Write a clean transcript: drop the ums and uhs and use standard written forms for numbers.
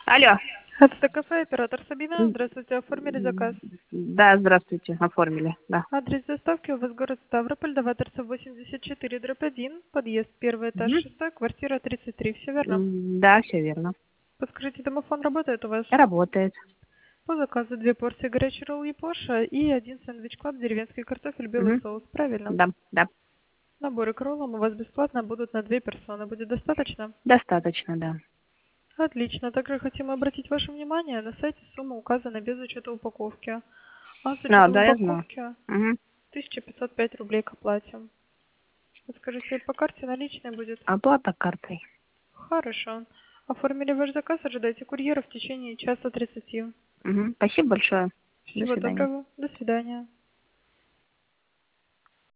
Алло. Это кафе, оператор Сабина. Здравствуйте, оформили заказ. Да, здравствуйте, оформили, да. Адрес доставки у вас город Ставрополь, Даваторцев 84/1, подъезд, первый этаж, Мгм. 6, квартира 33, все верно? Да, все верно. Подскажите, домофон работает у вас? Работает. По заказу 2 порции горячей ролл Япоша и 1 сэндвич клаб, деревенский картофель, белый Мгм. соус, правильно? Да, да. Наборы к роллам у вас бесплатно будут на 2 персоны, будет достаточно? Достаточно, да. Отлично. Также хотим обратить ваше внимание, на сайте сумма указана без учета упаковки. А с А, учетом да, я знаю. упаковки Угу. 1505 рублей к оплате. Подскажите, по карте наличная будет? Оплата картой. Хорошо. Оформили ваш заказ, ожидайте курьера в течение часа 30. Угу. Спасибо большое. До Всего свидания. доброго. До свидания.